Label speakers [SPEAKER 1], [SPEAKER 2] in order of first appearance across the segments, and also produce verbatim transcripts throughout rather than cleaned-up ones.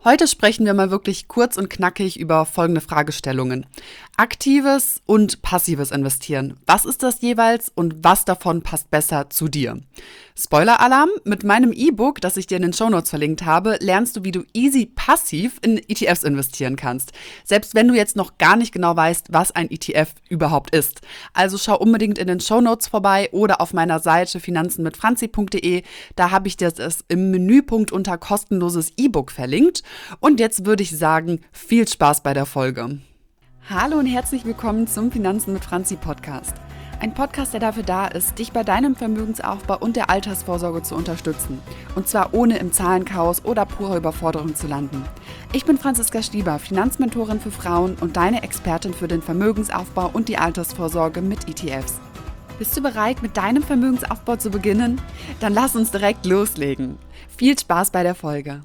[SPEAKER 1] Heute sprechen wir mal wirklich kurz und knackig über folgende Fragestellungen. Aktives und passives Investieren. Was ist das jeweils und was davon passt besser zu dir? Spoiler-Alarm, mit meinem E-Book, das ich dir in den Shownotes verlinkt habe, lernst du, wie du easy passiv in E T Fs investieren kannst. Selbst wenn du jetzt noch gar nicht genau weißt, was ein E T F überhaupt ist. Also schau unbedingt in den Shownotes vorbei oder auf meiner Seite finanzen mit franzi punkt de. Da habe ich dir das im Menüpunkt unter kostenloses E-Book verlinkt. Und jetzt würde ich sagen, viel Spaß bei der Folge. Hallo und herzlich willkommen zum Finanzen mit Franzi Podcast. Ein Podcast, der dafür da ist, dich bei deinem Vermögensaufbau und der Altersvorsorge zu unterstützen. Und zwar ohne im Zahlenchaos oder purer Überforderung zu landen. Ich bin Franziska Stieber, Finanzmentorin für Frauen und deine Expertin für den Vermögensaufbau und die Altersvorsorge mit E T Fs. Bist du bereit, mit deinem Vermögensaufbau zu beginnen? Dann lass uns direkt loslegen. Viel Spaß bei der Folge.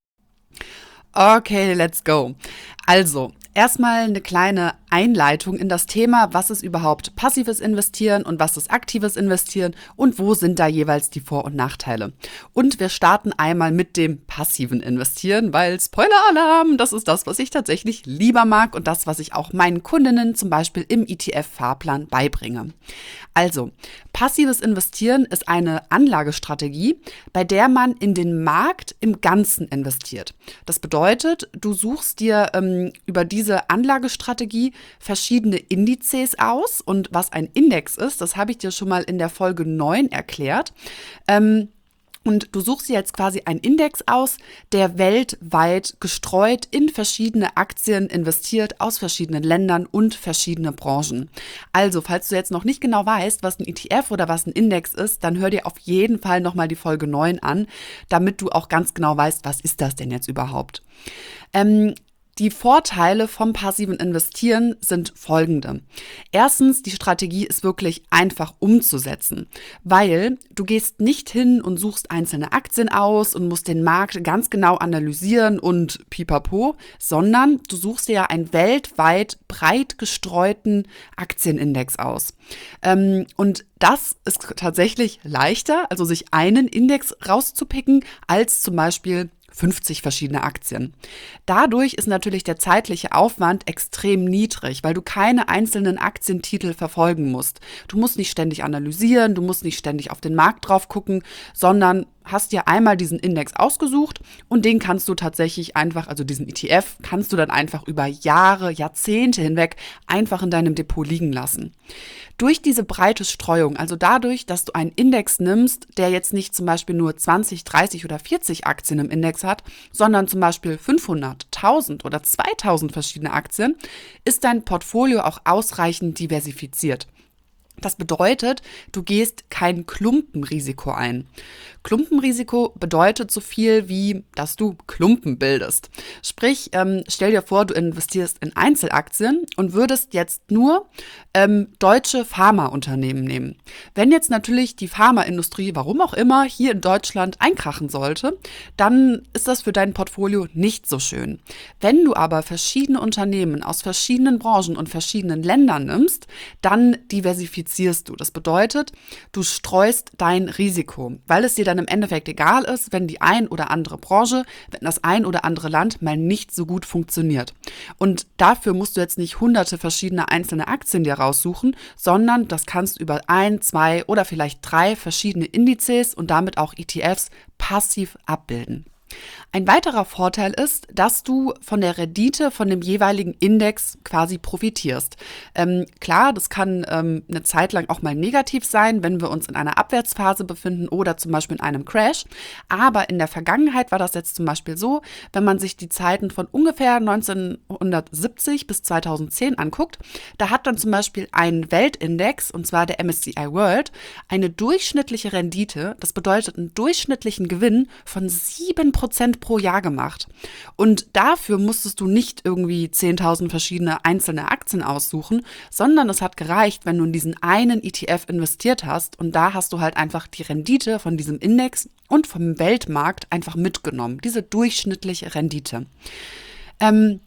[SPEAKER 1] Okay, let's go. Also, erstmal eine kleine Einleitung in das Thema, was ist überhaupt passives Investieren und was ist aktives Investieren und wo sind da jeweils die Vor- und Nachteile. Und wir starten einmal mit dem passiven Investieren, weil Spoiler-Alarm, das ist das, was ich tatsächlich lieber mag und das, was ich auch meinen Kundinnen zum Beispiel im E T F-Fahrplan beibringe. Also, passives Investieren ist eine Anlagestrategie, bei der man in den Markt im Ganzen investiert. Das bedeutet, du suchst dir ähm, über diese Anlagestrategie verschiedene Indizes aus und was ein Index ist, das habe ich dir schon mal in der Folge neun erklärt. Ähm, Und du suchst dir jetzt quasi einen Index aus, der weltweit gestreut in verschiedene Aktien investiert aus verschiedenen Ländern und verschiedene Branchen. Also, falls du jetzt noch nicht genau weißt, was ein E T F oder was ein Index ist, dann hör dir auf jeden Fall nochmal die Folge neun an, damit du auch ganz genau weißt, was ist das denn jetzt überhaupt. Ähm, Die Vorteile vom passiven Investieren sind folgende. Erstens, die Strategie ist wirklich einfach umzusetzen, weil du gehst nicht hin und suchst einzelne Aktien aus und musst den Markt ganz genau analysieren und pipapo, sondern du suchst dir ja einen weltweit breit gestreuten Aktienindex aus. Ähm, und das ist tatsächlich leichter, also sich einen Index rauszupicken, als zum Beispiel fünfzig verschiedene Aktien. Dadurch ist natürlich der zeitliche Aufwand extrem niedrig, weil du keine einzelnen Aktientitel verfolgen musst. Du musst nicht ständig analysieren, du musst nicht ständig auf den Markt drauf gucken, sondern hast dir einmal diesen Index ausgesucht und den kannst du tatsächlich einfach, also diesen E T F, kannst du dann einfach über Jahre, Jahrzehnte hinweg einfach in deinem Depot liegen lassen. Durch diese breite Streuung, also dadurch, dass du einen Index nimmst, der jetzt nicht zum Beispiel nur zwanzig, dreißig oder vierzig Aktien im Index hat, sondern zum Beispiel fünfhundert, tausend oder zweitausend verschiedene Aktien, ist dein Portfolio auch ausreichend diversifiziert. Das bedeutet, du gehst kein Klumpenrisiko ein. Klumpenrisiko bedeutet so viel wie, dass du Klumpen bildest. Sprich, ähm, stell dir vor, du investierst in Einzelaktien und würdest jetzt nur ähm, deutsche Pharmaunternehmen nehmen. Wenn jetzt natürlich die Pharmaindustrie, warum auch immer, hier in Deutschland einkrachen sollte, dann ist das für dein Portfolio nicht so schön. Wenn du aber verschiedene Unternehmen aus verschiedenen Branchen und verschiedenen Ländern nimmst, dann diversifizierst du. Das bedeutet, du streust dein Risiko, weil es dir dann im Endeffekt egal ist, wenn die ein oder andere Branche, wenn das ein oder andere Land mal nicht so gut funktioniert. Und dafür musst du jetzt nicht hunderte verschiedene einzelne Aktien dir raussuchen, sondern das kannst du über ein, zwei oder vielleicht drei verschiedene Indizes und damit auch E T Fs passiv abbilden. Ein weiterer Vorteil ist, dass du von der Rendite von dem jeweiligen Index quasi profitierst. Ähm, klar, das kann ähm, eine Zeit lang auch mal negativ sein, wenn wir uns in einer Abwärtsphase befinden oder zum Beispiel in einem Crash. Aber in der Vergangenheit war das jetzt zum Beispiel so, wenn man sich die Zeiten von ungefähr neunzehnhundertsiebzig bis zweitausendzehn anguckt, da hat dann zum Beispiel ein Weltindex, und zwar der M S C I World, eine durchschnittliche Rendite, das bedeutet einen durchschnittlichen Gewinn von sieben Prozent pro Jahr gemacht. Und dafür musstest du nicht irgendwie zehntausend verschiedene einzelne Aktien aussuchen, sondern es hat gereicht, wenn du in diesen einen E T F investiert hast und da hast du halt einfach die Rendite von diesem Index und vom Weltmarkt einfach mitgenommen, diese durchschnittliche Rendite. Ähm,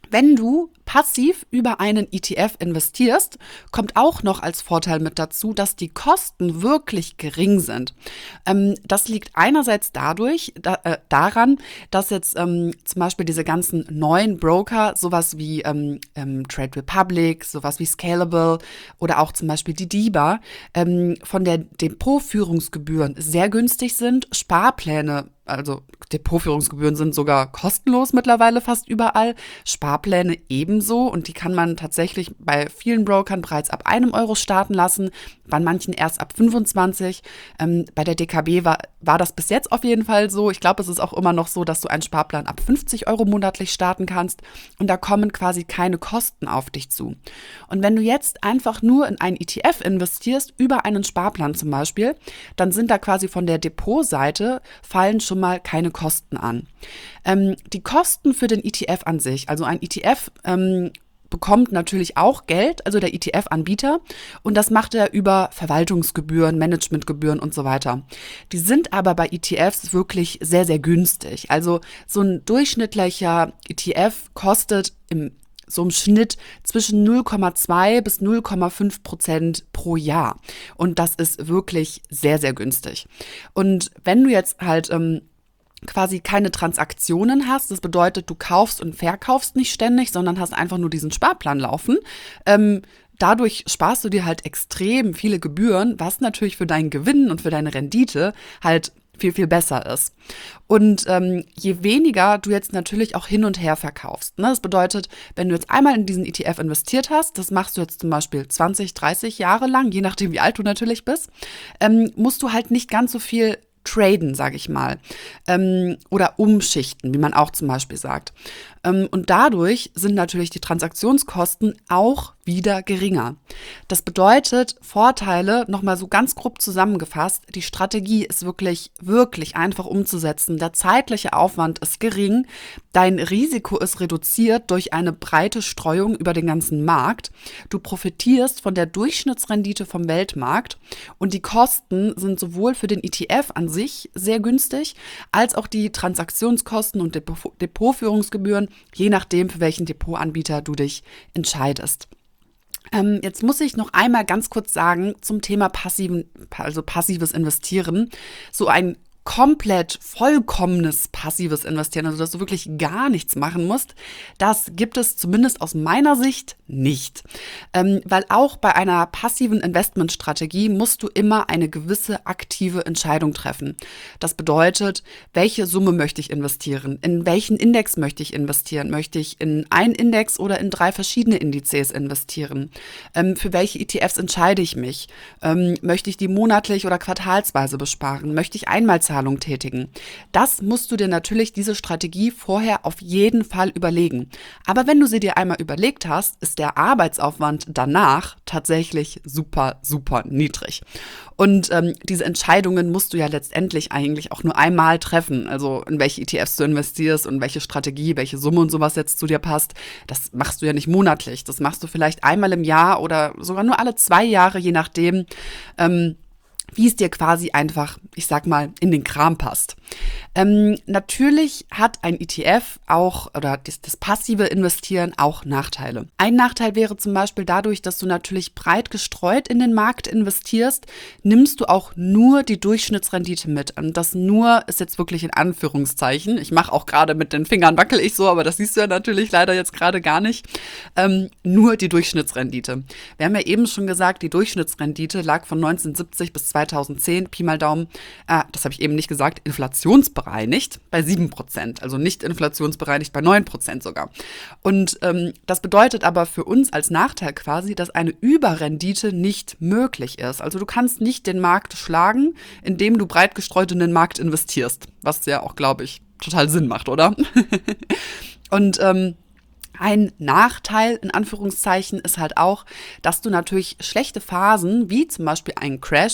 [SPEAKER 1] Wenn du passiv über einen E T F investierst, kommt auch noch als Vorteil mit dazu, dass die Kosten wirklich gering sind. Ähm, das liegt einerseits dadurch, da, äh, daran, dass jetzt ähm, zum Beispiel diese ganzen neuen Broker, sowas wie ähm, ähm, Trade Republic, sowas wie Scalable oder auch zum Beispiel die D I B A, ähm, von der Depotführungsgebühren sehr günstig sind, Sparpläne, also Depotführungsgebühren sind sogar kostenlos mittlerweile fast überall, Sparpläne ebenso, und die kann man tatsächlich bei vielen Brokern bereits ab einem Euro starten lassen, bei manchen erst ab fünfundzwanzig. Ähm, bei der D K B war, war das bis jetzt auf jeden Fall so. Ich glaube, es ist auch immer noch so, dass du einen Sparplan ab fünfzig Euro monatlich starten kannst, und da kommen quasi keine Kosten auf dich zu. Und wenn du jetzt einfach nur in einen E T F investierst, über einen Sparplan zum Beispiel, dann sind da quasi von der Depotseite fallen schon mal keine Kosten an. Ähm, die Kosten für den E T F an sich, also ein E T F ähm, bekommt natürlich auch Geld, also der E T F-Anbieter, und das macht er über Verwaltungsgebühren, Managementgebühren und so weiter. Die sind aber bei E T Fs wirklich sehr, sehr günstig. Also so ein durchschnittlicher E T F kostet im so im Schnitt zwischen null Komma zwei bis null Komma fünf Prozent pro Jahr. Und das ist wirklich sehr, sehr günstig. Und wenn du jetzt halt ähm, quasi keine Transaktionen hast, das bedeutet, du kaufst und verkaufst nicht ständig, sondern hast einfach nur diesen Sparplan laufen, ähm, dadurch sparst du dir halt extrem viele Gebühren, was natürlich für deinen Gewinn und für deine Rendite halt viel, viel besser ist. Und ähm, je weniger du jetzt natürlich auch hin und her verkaufst, ne? Das bedeutet, wenn du jetzt einmal in diesen E T F investiert hast, das machst du jetzt zum Beispiel zwanzig, dreißig Jahre lang, je nachdem wie alt du natürlich bist, ähm, musst du halt nicht ganz so viel traden, sage ich mal, ähm, oder umschichten, wie man auch zum Beispiel sagt. Ähm, und dadurch sind natürlich die Transaktionskosten auch wieder geringer. Das bedeutet, Vorteile, nochmal so ganz grob zusammengefasst, die Strategie ist wirklich, wirklich einfach umzusetzen. Der zeitliche Aufwand ist gering, dein Risiko ist reduziert durch eine breite Streuung über den ganzen Markt. Du profitierst von der Durchschnittsrendite vom Weltmarkt, und die Kosten sind sowohl für den E T F an sich sehr günstig, als auch die Transaktionskosten und Depot- Depotführungsgebühren, je nachdem, für welchen Depotanbieter du dich entscheidest. Ähm, jetzt muss ich noch einmal ganz kurz sagen zum Thema passiven, also passives Investieren. So ein komplett vollkommenes passives Investieren, also dass du wirklich gar nichts machen musst, das gibt es zumindest aus meiner Sicht nicht. Ähm, weil auch bei einer passiven Investmentstrategie musst du immer eine gewisse aktive Entscheidung treffen. Das bedeutet, welche Summe möchte ich investieren? In welchen Index möchte ich investieren? Möchte ich in einen Index oder in drei verschiedene Indizes investieren? Ähm, für welche E T Fs entscheide ich mich? Ähm, möchte ich die monatlich oder quartalsweise besparen? Möchte ich Einmalzahlungen tätigen? Das musst du dir natürlich, diese Strategie, vorher auf jeden Fall überlegen. Aber wenn du sie dir einmal überlegt hast, ist der Arbeitsaufwand danach tatsächlich super, super niedrig. Und ähm, diese Entscheidungen musst du ja letztendlich eigentlich auch nur einmal treffen. Also in welche E T Fs du investierst und welche Strategie, welche Summe und sowas jetzt zu dir passt. Das machst du ja nicht monatlich. Das machst du vielleicht einmal im Jahr oder sogar nur alle zwei Jahre, je nachdem, ähm, wie es dir quasi einfach, ich sag mal, in den Kram passt. Ähm, natürlich hat ein E T F auch, oder das, das passive Investieren auch Nachteile. Ein Nachteil wäre zum Beispiel dadurch, dass du natürlich breit gestreut in den Markt investierst, nimmst du auch nur die Durchschnittsrendite mit. Und das nur ist jetzt wirklich in Anführungszeichen. Ich mache auch gerade mit den Fingern, wackel ich so, aber das siehst du ja natürlich leider jetzt gerade gar nicht. Ähm, nur die Durchschnittsrendite. Wir haben ja eben schon gesagt, die Durchschnittsrendite lag von neunzehnhundertsiebzig bis zweitausendzehn, Pi mal Daumen, äh, das habe ich eben nicht gesagt, inflationsbereinigt bei sieben Prozent, also nicht inflationsbereinigt bei neun Prozent sogar. Und ähm, das bedeutet aber für uns als Nachteil quasi, dass eine Überrendite nicht möglich ist. Also du kannst nicht den Markt schlagen, indem du breit gestreut in den Markt investierst, was ja auch, glaube ich, total Sinn macht, oder? Und ähm, ein Nachteil, in Anführungszeichen, ist halt auch, dass du natürlich schlechte Phasen, wie zum Beispiel einen Crash,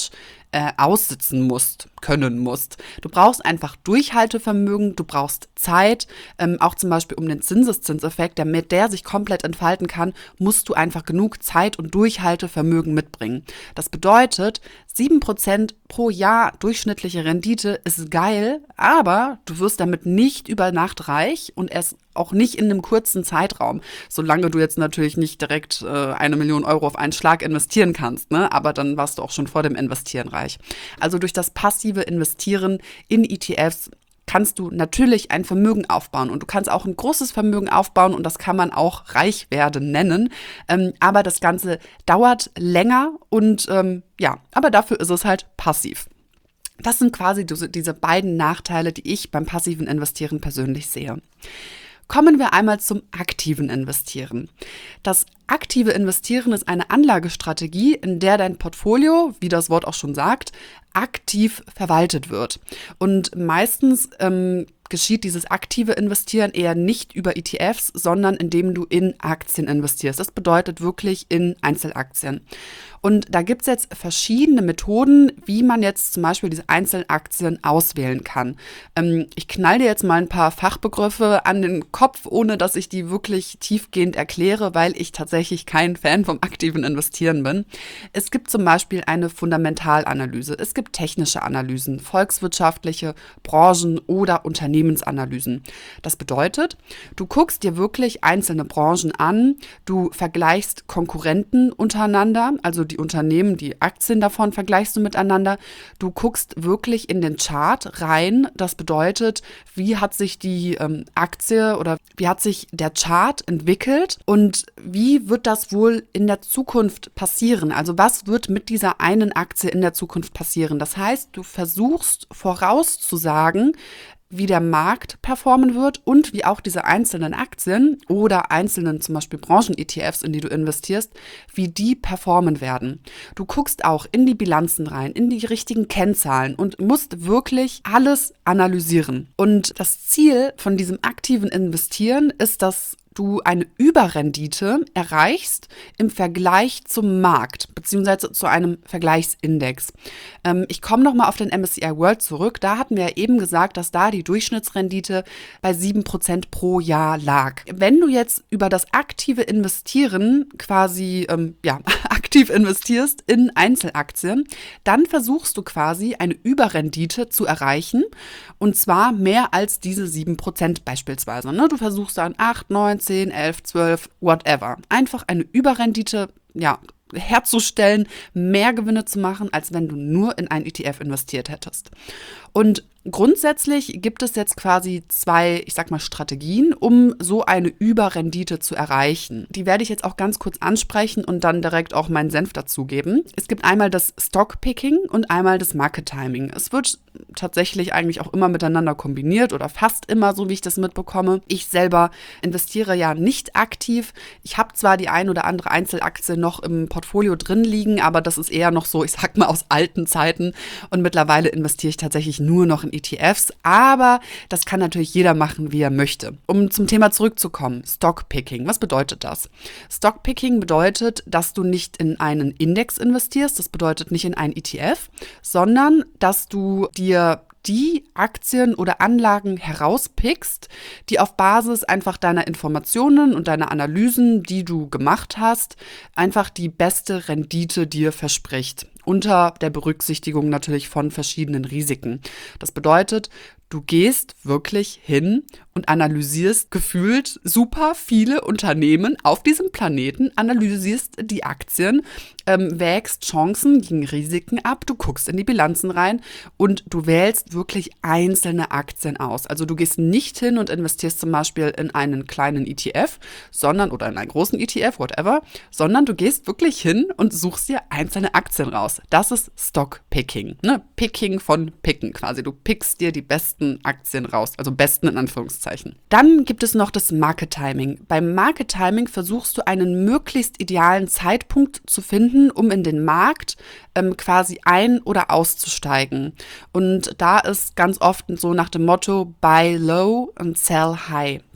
[SPEAKER 1] äh, aussitzen musst, können musst. Du brauchst einfach Durchhaltevermögen, du brauchst Zeit, ähm, auch zum Beispiel um den Zinseszinseffekt, damit der sich komplett entfalten kann, musst du einfach genug Zeit und Durchhaltevermögen mitbringen. Das bedeutet, sieben Prozent pro Jahr durchschnittliche Rendite ist geil, aber du wirst damit nicht über Nacht reich und erst auch nicht in einem kurzen Zeitraum, solange du jetzt natürlich nicht direkt äh, eine Million Euro auf einen Schlag investieren kannst, ne? Aber dann warst du auch schon vor dem Investieren reich. Also durch das passive Investieren in E T Fs kannst du natürlich ein Vermögen aufbauen und du kannst auch ein großes Vermögen aufbauen und das kann man auch reich werden nennen, ähm, aber das Ganze dauert länger und ähm, ja, aber dafür ist es halt passiv. Das sind quasi diese beiden Nachteile, die ich beim passiven Investieren persönlich sehe. Kommen wir einmal zum aktiven Investieren. Das aktive Investieren ist eine Anlagestrategie, in der dein Portfolio, wie das Wort auch schon sagt, aktiv verwaltet wird. Und meistens ähm, geschieht dieses aktive Investieren eher nicht über E T Fs, sondern indem du in Aktien investierst. Das bedeutet wirklich in Einzelaktien. Und da gibt es jetzt verschiedene Methoden, wie man jetzt zum Beispiel diese Einzelaktien auswählen kann. Ähm, ich knall dir jetzt mal ein paar Fachbegriffe an den Kopf, ohne dass ich die wirklich tiefgehend erkläre, weil ich tatsächlich kein Fan vom aktiven Investieren bin. Es gibt zum Beispiel eine Fundamentalanalyse, es gibt technische Analysen, volkswirtschaftliche, Branchen- oder Unternehmensanalysen. Das bedeutet, du guckst dir wirklich einzelne Branchen an, du vergleichst Konkurrenten untereinander, also die Unternehmen, die Aktien davon vergleichst du miteinander. Du guckst wirklich in den Chart rein. Das bedeutet, wie hat sich die ähm, Aktie oder wie hat sich der Chart entwickelt und wie wird das wohl in der Zukunft passieren? Also was wird mit dieser einen Aktie in der Zukunft passieren? Das heißt, du versuchst vorauszusagen, wie der Markt performen wird und wie auch diese einzelnen Aktien oder einzelnen zum Beispiel Branchen-E T Fs, in die du investierst, wie die performen werden. Du guckst auch in die Bilanzen rein, in die richtigen Kennzahlen und musst wirklich alles analysieren. Und das Ziel von diesem aktiven Investieren ist, dass du eine Überrendite erreichst im Vergleich zum Markt, beziehungsweise zu einem Vergleichsindex. Ähm, ich komme nochmal auf den M S C I World zurück. Da hatten wir ja eben gesagt, dass da die Durchschnittsrendite bei sieben Prozent pro Jahr lag. Wenn du jetzt über das aktive Investieren quasi, ähm, ja, aktiv investierst in Einzelaktien, dann versuchst du quasi eine Überrendite zu erreichen und zwar mehr als diese sieben Prozent beispielsweise. Ne? Du versuchst dann acht, neun, zehn, elf, zwölf, whatever. Einfach eine Überrendite, ja, herzustellen, mehr Gewinne zu machen, als wenn du nur in einen E T F investiert hättest. Und grundsätzlich gibt es jetzt quasi zwei, ich sag mal, Strategien, um so eine Überrendite zu erreichen. Die werde ich jetzt auch ganz kurz ansprechen und dann direkt auch meinen Senf dazugeben. Es gibt einmal das Stockpicking und einmal das Market Timing. Es wird tatsächlich eigentlich auch immer miteinander kombiniert oder fast immer, so wie ich das mitbekomme. Ich selber investiere ja nicht aktiv. Ich habe zwar die ein oder andere Einzelaktie noch im Portfolio drin liegen, aber das ist eher noch so, ich sag mal, aus alten Zeiten und mittlerweile investiere ich tatsächlich nur noch in E T Fs, aber das kann natürlich jeder machen, wie er möchte. Um zum Thema zurückzukommen, Stockpicking, was bedeutet das? Stockpicking bedeutet, dass du nicht in einen Index investierst, das bedeutet nicht in einen E T F, sondern dass du dir die Aktien oder Anlagen herauspickst, die auf Basis einfach deiner Informationen und deiner Analysen, die du gemacht hast, einfach die beste Rendite dir verspricht. Unter der Berücksichtigung natürlich von verschiedenen Risiken. Das bedeutet, du gehst wirklich hin und analysierst gefühlt super viele Unternehmen auf diesem Planeten, analysierst die Aktien, ähm, wägst Chancen gegen Risiken ab, du guckst in die Bilanzen rein und du wählst wirklich einzelne Aktien aus. Also du gehst nicht hin und investierst zum Beispiel in einen kleinen E T F, sondern oder in einen großen E T F, whatever, sondern du gehst wirklich hin und suchst dir einzelne Aktien raus. Das ist Stockpicking, ne? Picking von Picken quasi. Du pickst dir die besten Aktien raus, also besten in Anführungszeichen. Dann gibt es noch das Market Timing. Beim Market Timing versuchst du einen möglichst idealen Zeitpunkt zu finden, um in den Markt ähm, quasi ein- oder auszusteigen. Und da ist ganz oft so nach dem Motto Buy low and sell high.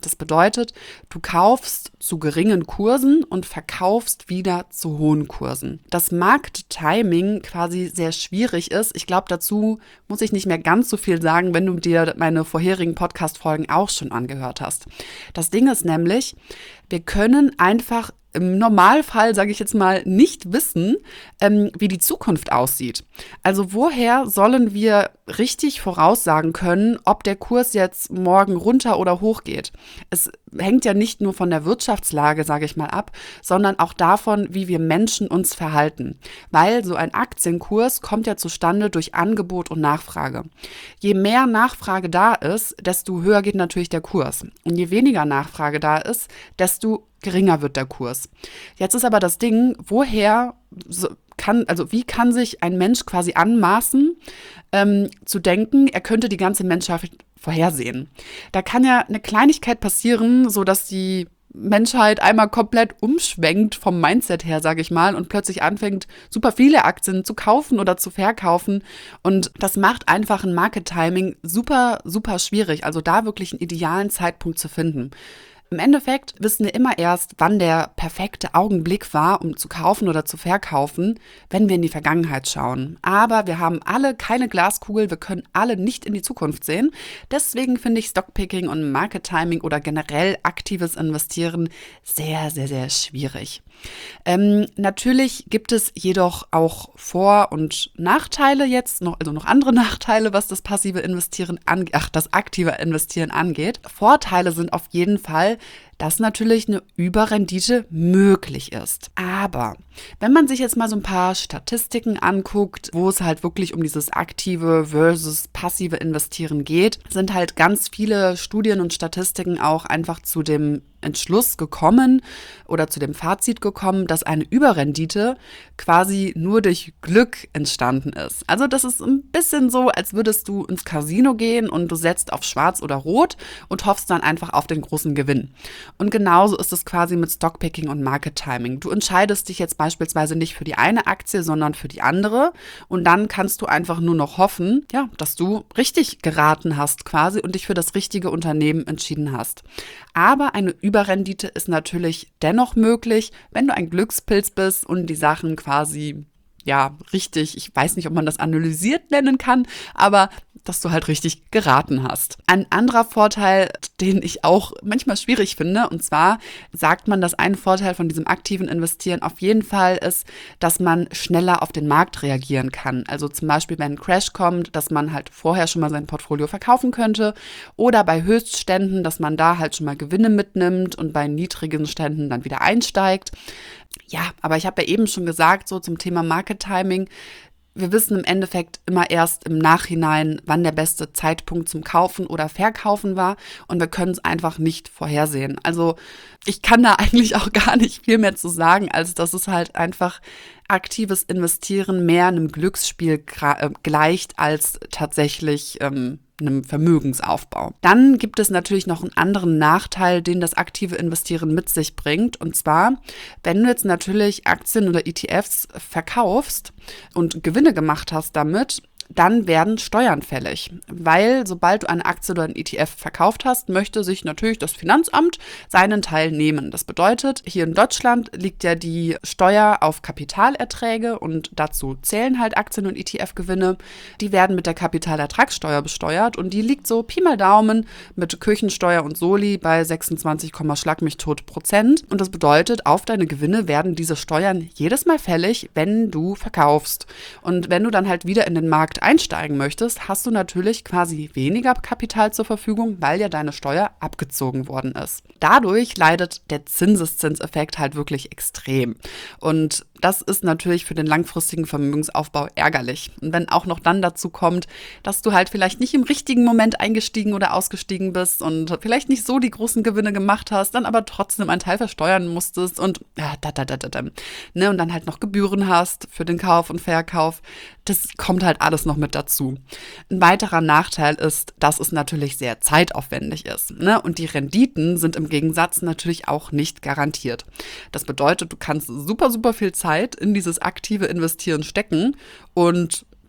[SPEAKER 1] Das bedeutet, du kaufst zu geringen Kursen und verkaufst wieder zu hohen Kursen. Das Markttiming quasi sehr schwierig ist. Ich glaube, dazu muss ich nicht mehr ganz so viel sagen, wenn du dir meine vorherigen Podcast-Folgen auch schon angehört hast. Das Ding ist nämlich, wir können einfach im Normalfall, sage ich jetzt mal, nicht wissen, ähm, wie die Zukunft aussieht. Also woher sollen wir richtig voraussagen können, ob der Kurs jetzt morgen runter oder hoch geht? Es hängt ja nicht nur von der Wirtschaftslage, sage ich mal, ab, sondern auch davon, wie wir Menschen uns verhalten. Weil so ein Aktienkurs kommt ja zustande durch Angebot und Nachfrage. Je mehr Nachfrage da ist, desto höher geht natürlich der Kurs. Und je weniger Nachfrage da ist, desto geringer wird der Kurs. Jetzt ist aber das Ding, woher kann, also wie kann sich ein Mensch quasi anmaßen, ähm, zu denken, er könnte die ganze Menschheit vorhersehen. Da kann ja eine Kleinigkeit passieren, sodass die Menschheit einmal komplett umschwenkt vom Mindset her, sage ich mal, und plötzlich anfängt, super viele Aktien zu kaufen oder zu verkaufen. Und das macht einfach ein Market-Timing super, super schwierig. Also da wirklich einen idealen Zeitpunkt zu finden. Im Endeffekt wissen wir immer erst, wann der perfekte Augenblick war, um zu kaufen oder zu verkaufen, wenn wir in die Vergangenheit schauen. Aber wir haben alle keine Glaskugel, wir können alle nicht in die Zukunft sehen. Deswegen finde ich Stockpicking und Market Timing oder generell aktives Investieren sehr, sehr, sehr schwierig. Ähm, natürlich gibt es jedoch auch Vor- und Nachteile jetzt, noch, also noch andere Nachteile, was das passive Investieren angeht, ach, das aktive Investieren angeht. Vorteile sind auf jeden Fall, dass natürlich eine Überrendite möglich ist. Aber wenn man sich jetzt mal so ein paar Statistiken anguckt, wo es halt wirklich um dieses aktive versus passive Investieren geht, sind halt ganz viele Studien und Statistiken auch einfach zu dem Entschluss gekommen oder zu dem Fazit gekommen, dass eine Überrendite quasi nur durch Glück entstanden ist. Also das ist ein bisschen so, als würdest du ins Casino gehen und du setzt auf Schwarz oder Rot und hoffst dann einfach auf den großen Gewinn. Und genauso ist es quasi mit Stockpicking und Market Timing. Du entscheidest dich jetzt beispielsweise nicht für die eine Aktie, sondern für die andere und dann kannst du einfach nur noch hoffen, ja, dass du richtig geraten hast quasi und dich für das richtige Unternehmen entschieden hast. Aber eine Überrendite ist natürlich dennoch möglich, wenn du ein Glückspilz bist und die Sachen quasi, ja, richtig, ich weiß nicht, ob man das analysiert nennen kann, aber dass du halt richtig geraten hast. Ein anderer Vorteil, den ich auch manchmal schwierig finde, und zwar sagt man, dass ein Vorteil von diesem aktiven Investieren auf jeden Fall ist, dass man schneller auf den Markt reagieren kann. Also zum Beispiel, wenn ein Crash kommt, dass man halt vorher schon mal sein Portfolio verkaufen könnte oder bei Höchstständen, dass man da halt schon mal Gewinne mitnimmt und bei niedrigen Ständen dann wieder einsteigt. Ja, aber ich habe ja eben schon gesagt, so zum Thema Market Timing, wir wissen im Endeffekt immer erst im Nachhinein, wann der beste Zeitpunkt zum Kaufen oder Verkaufen war und wir können es einfach nicht vorhersehen. Also ich kann da eigentlich auch gar nicht viel mehr zu sagen, als dass es halt einfach aktives Investieren mehr einem Glücksspiel gra- äh, gleicht als tatsächlich ähm, einem Vermögensaufbau. Dann gibt es natürlich noch einen anderen Nachteil, den das aktive Investieren mit sich bringt. Und zwar, wenn du jetzt natürlich Aktien oder E T Fs verkaufst und Gewinne gemacht hast damit, dann werden Steuern fällig, weil sobald du eine Aktie oder ein E T F verkauft hast, möchte sich natürlich das Finanzamt seinen Teil nehmen. Das bedeutet, hier in Deutschland liegt ja die Steuer auf Kapitalerträge und dazu zählen halt Aktien- und E T F-Gewinne. Die werden mit der Kapitalertragssteuer besteuert und die liegt so Pi mal Daumen mit Kirchensteuer und Soli bei sechsundzwanzig, Schlag mich tot Prozent. Und das bedeutet, auf deine Gewinne werden diese Steuern jedes Mal fällig, wenn du verkaufst. Und wenn du dann halt wieder in den Markt einsteigen möchtest, hast du natürlich quasi weniger Kapital zur Verfügung, weil ja deine Steuer abgezogen worden ist. Dadurch leidet der Zinseszinseffekt halt wirklich extrem. Und das ist natürlich für den langfristigen Vermögensaufbau ärgerlich. Und wenn auch noch dann dazu kommt, dass du halt vielleicht nicht im richtigen Moment eingestiegen oder ausgestiegen bist und vielleicht nicht so die großen Gewinne gemacht hast, dann aber trotzdem einen Teil versteuern musstest und ja, da, da, da, da, da, ne, und dann halt noch Gebühren hast für den Kauf und Verkauf, das kommt halt alles noch mit dazu. Ein weiterer Nachteil ist, dass es natürlich sehr zeitaufwendig ist, ne? Und die Renditen sind im Gegensatz natürlich auch nicht garantiert. Das bedeutet, du kannst super, super viel Zeit in dieses aktive Investieren stecken und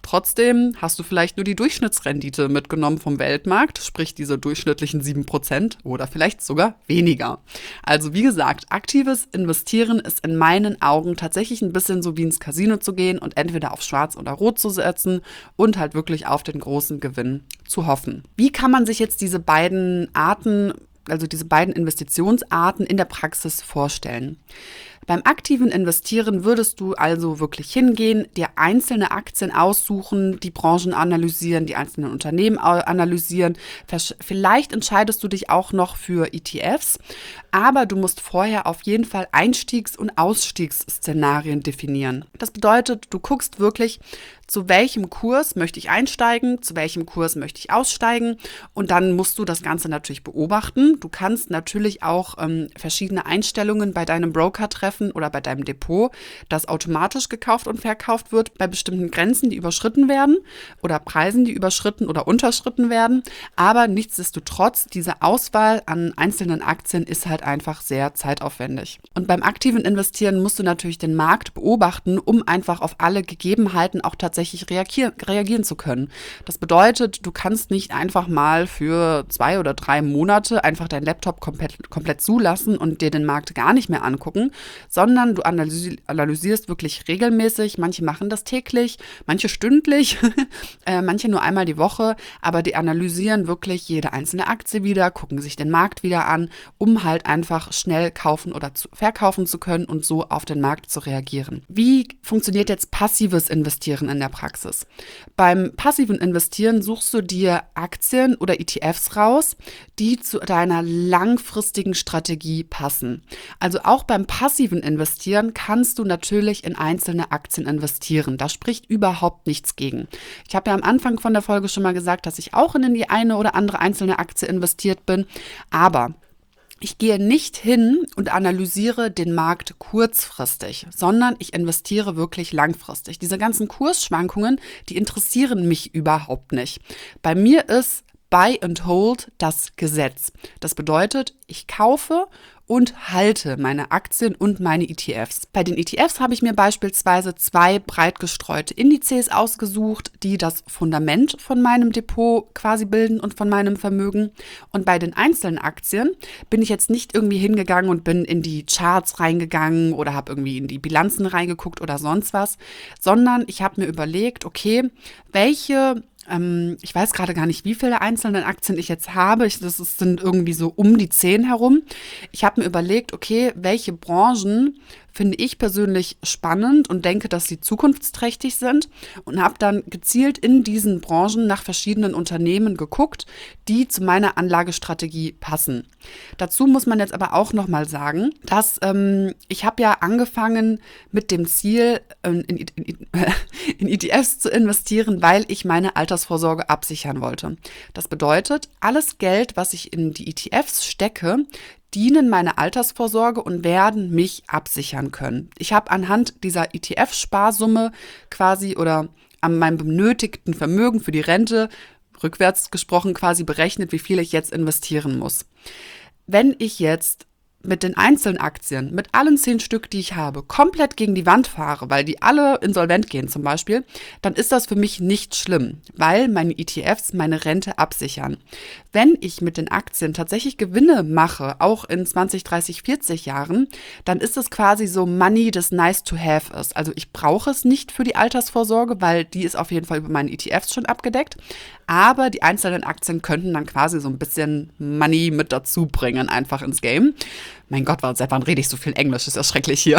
[SPEAKER 1] Trotzdem hast du vielleicht nur die Durchschnittsrendite mitgenommen vom Weltmarkt, sprich diese durchschnittlichen sieben Prozent oder vielleicht sogar weniger. Also wie gesagt, aktives Investieren ist in meinen Augen tatsächlich ein bisschen so wie ins Casino zu gehen und entweder auf Schwarz oder Rot zu setzen und halt wirklich auf den großen Gewinn zu hoffen. Wie kann man sich jetzt diese beiden Arten, also diese beiden Investitionsarten in der Praxis vorstellen? Beim aktiven Investieren würdest du also wirklich hingehen, dir einzelne Aktien aussuchen, die Branchen analysieren, die einzelnen Unternehmen analysieren. Vielleicht entscheidest du dich auch noch für E T Fs, aber du musst vorher auf jeden Fall Einstiegs- und Ausstiegsszenarien definieren. Das bedeutet, du guckst wirklich, zu welchem Kurs möchte ich einsteigen, zu welchem Kurs möchte ich aussteigen und dann musst du das Ganze natürlich beobachten. Du kannst natürlich auch ähm, verschiedene Einstellungen bei deinem Broker treffen oder bei deinem Depot, das automatisch gekauft und verkauft wird bei bestimmten Grenzen, die überschritten werden oder Preisen, die überschritten oder unterschritten werden. Aber nichtsdestotrotz, diese Auswahl an einzelnen Aktien ist halt einfach sehr zeitaufwendig. Und beim aktiven Investieren musst du natürlich den Markt beobachten, um einfach auf alle Gegebenheiten auch tatsächlich tatsächlich reagieren, reagieren zu können. Das bedeutet, du kannst nicht einfach mal für zwei oder drei Monate einfach deinen Laptop komplett, komplett zulassen und dir den Markt gar nicht mehr angucken, sondern du analysi- analysierst wirklich regelmäßig. Manche machen das täglich, manche stündlich, äh, manche nur einmal die Woche, aber die analysieren wirklich jede einzelne Aktie wieder, gucken sich den Markt wieder an, um halt einfach schnell kaufen oder zu, verkaufen zu können und so auf den Markt zu reagieren. Wie funktioniert jetzt passives Investieren in der Praxis? Beim passiven Investieren suchst du dir Aktien oder E T Fs raus, die zu deiner langfristigen Strategie passen. Also auch beim passiven Investieren kannst du natürlich in einzelne Aktien investieren. Da spricht überhaupt nichts gegen. Ich habe ja am Anfang von der Folge schon mal gesagt, dass ich auch in die eine oder andere einzelne Aktie investiert bin, aber ich gehe nicht hin und analysiere den Markt kurzfristig, sondern ich investiere wirklich langfristig. Diese ganzen Kursschwankungen, die interessieren mich überhaupt nicht. Bei mir ist Buy and Hold das Gesetz. Das bedeutet, ich kaufe und halte meine Aktien und meine E T Fs. Bei den E T Fs habe ich mir beispielsweise zwei breit gestreute Indizes ausgesucht, die das Fundament von meinem Depot quasi bilden und von meinem Vermögen. Und bei den einzelnen Aktien bin ich jetzt nicht irgendwie hingegangen und bin in die Charts reingegangen oder habe irgendwie in die Bilanzen reingeguckt oder sonst was, sondern ich habe mir überlegt, okay, welche ich weiß gerade gar nicht, wie viele einzelne Aktien ich jetzt habe. Ich, das ist, sind irgendwie so um die zehn herum. Ich habe mir überlegt, okay, welche Branchen finde ich persönlich spannend und denke, dass sie zukunftsträchtig sind und habe dann gezielt in diesen Branchen nach verschiedenen Unternehmen geguckt, die zu meiner Anlagestrategie passen. Dazu muss man jetzt aber auch nochmal sagen, dass ähm, ich habe ja angefangen mit dem Ziel, in, in, in, in E T Fs zu investieren, weil ich meine Altersvorsorge absichern wollte. Das bedeutet, alles Geld, was ich in die E T Fs stecke, dienen meiner Altersvorsorge und werden mich absichern können. Ich habe anhand dieser E T F-Sparsumme quasi oder an meinem benötigten Vermögen für die Rente, rückwärts gesprochen quasi berechnet, wie viel ich jetzt investieren muss. Wenn ich jetzt mit den einzelnen Aktien, mit allen zehn Stück, die ich habe, komplett gegen die Wand fahre, weil die alle insolvent gehen zum Beispiel, dann ist das für mich nicht schlimm, weil meine E T Fs meine Rente absichern. Wenn ich mit den Aktien tatsächlich Gewinne mache, auch in zwanzig, dreißig, vierzig Jahren, dann ist es quasi so Money, das nice to have ist. Also ich brauche es nicht für die Altersvorsorge, weil die ist auf jeden Fall über meine E T Fs schon abgedeckt. Aber die einzelnen Aktien könnten dann quasi so ein bisschen Money mit dazu bringen, einfach ins Game. Mein Gott, seit wann rede ich so viel Englisch? Ist ja schrecklich hier.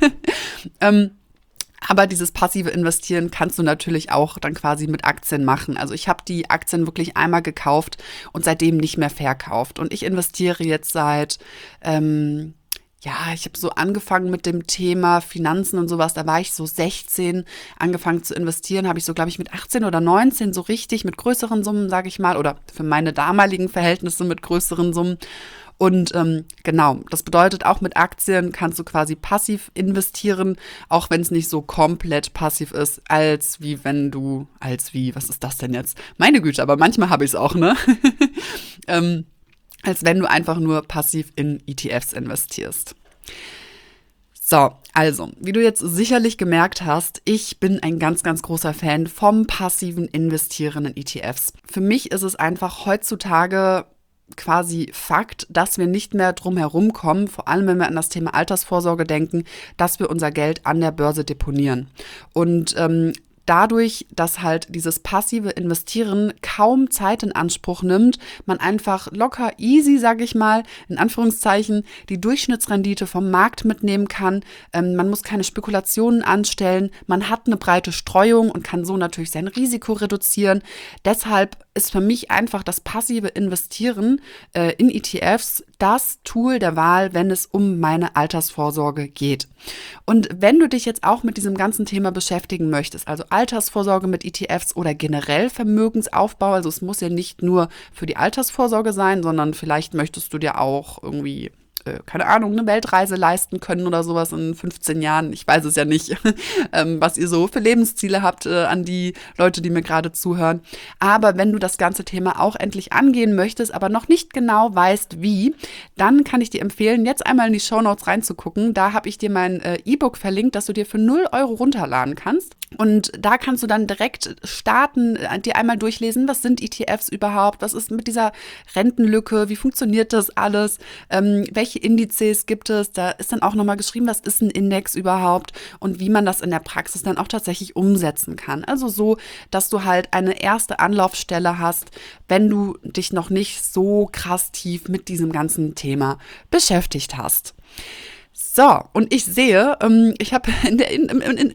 [SPEAKER 1] ähm, aber dieses passive Investieren kannst du natürlich auch dann quasi mit Aktien machen. Also ich habe die Aktien wirklich einmal gekauft und seitdem nicht mehr verkauft. Und ich investiere jetzt seit... Ähm, Ja, ich habe so angefangen mit dem Thema Finanzen und sowas, da war ich so sechzehn, angefangen zu investieren, habe ich so, glaube ich, mit achtzehn oder neunzehn so richtig mit größeren Summen, sage ich mal, oder für meine damaligen Verhältnisse mit größeren Summen. Und ähm, genau, das bedeutet, auch mit Aktien kannst du quasi passiv investieren, auch wenn es nicht so komplett passiv ist, als wie wenn du, als wie, was ist das denn jetzt? Meine Güte, aber manchmal habe ich es auch, ne? ähm, als wenn du einfach nur passiv in E T Fs investierst. So, also, wie du jetzt sicherlich gemerkt hast, ich bin ein ganz, ganz großer Fan vom passiven Investieren in E T Fs. Für mich ist es einfach heutzutage quasi Fakt, dass wir nicht mehr drum herum kommen, vor allem wenn wir an das Thema Altersvorsorge denken, dass wir unser Geld an der Börse deponieren. Und ähm, dadurch, dass halt dieses passive Investieren kaum Zeit in Anspruch nimmt, man einfach locker easy, sage ich mal, in Anführungszeichen, die Durchschnittsrendite vom Markt mitnehmen kann. Ähm, man muss keine Spekulationen anstellen, man hat eine breite Streuung und kann so natürlich sein Risiko reduzieren. Deshalb ist für mich einfach das passive Investieren äh, in E T Fs das Tool der Wahl, wenn es um meine Altersvorsorge geht. Und wenn du dich jetzt auch mit diesem ganzen Thema beschäftigen möchtest, also Altersvorsorge mit E T Fs oder generell Vermögensaufbau, also es muss ja nicht nur für die Altersvorsorge sein, sondern vielleicht möchtest du dir auch irgendwie äh, keine Ahnung, eine Weltreise leisten können oder sowas in fünfzehn Jahren. Ich weiß es ja nicht, ähm, was ihr so für Lebensziele habt äh, an die Leute, die mir gerade zuhören. Aber wenn du das ganze Thema auch endlich angehen möchtest, aber noch nicht genau weißt, wie, dann kann ich dir empfehlen, jetzt einmal in die Shownotes reinzugucken. Da habe ich dir mein äh, E-Book verlinkt, das du dir für null Euro runterladen kannst. Und da kannst du dann direkt starten, dir einmal durchlesen, was sind E T Fs überhaupt, was ist mit dieser Rentenlücke, wie funktioniert das alles, ähm, welche Indizes gibt es, da ist dann auch nochmal geschrieben, was ist ein Index überhaupt und wie man das in der Praxis dann auch tatsächlich umsetzen kann. Also so, dass du halt eine erste Anlaufstelle hast, wenn du dich noch nicht so krass tief mit diesem ganzen Thema beschäftigt hast. So, und ich sehe, ähm, ich habe in der in, in, in,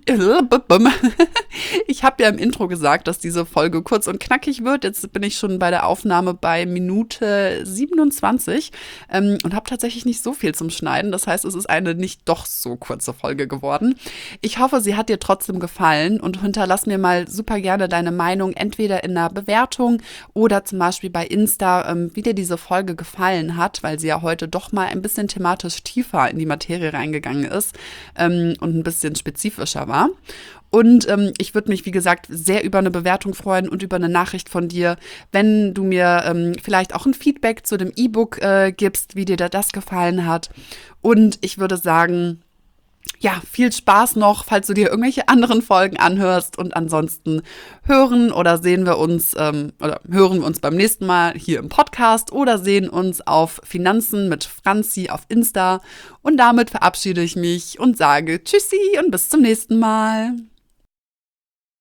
[SPEAKER 1] ich habe ja im Intro gesagt, dass diese Folge kurz und knackig wird. Jetzt bin ich schon bei der Aufnahme bei Minute siebenundzwanzig ähm, und habe tatsächlich nicht so viel zum Schneiden. Das heißt, es ist eine nicht doch so kurze Folge geworden. Ich hoffe, sie hat dir trotzdem gefallen und hinterlass mir mal super gerne deine Meinung, entweder in einer Bewertung oder zum Beispiel bei Insta, ähm, wie dir diese Folge gefallen hat, weil sie ja heute doch mal ein bisschen thematisch tiefer in die Materie reingegangen ist ähm, und ein bisschen spezifischer war. Und ähm, ich würde mich, wie gesagt, sehr über eine Bewertung freuen und über eine Nachricht von dir, wenn du mir ähm, vielleicht auch ein Feedback zu dem E-Book äh, gibst, wie dir das gefallen hat. Und ich würde sagen, ja, viel Spaß noch, falls du dir irgendwelche anderen Folgen anhörst. Und ansonsten hören oder sehen wir uns ähm, oder hören wir uns beim nächsten Mal hier im Podcast oder sehen uns auf Finanzen mit Franzi auf Insta. Und damit verabschiede ich mich und sage Tschüssi und bis zum nächsten Mal.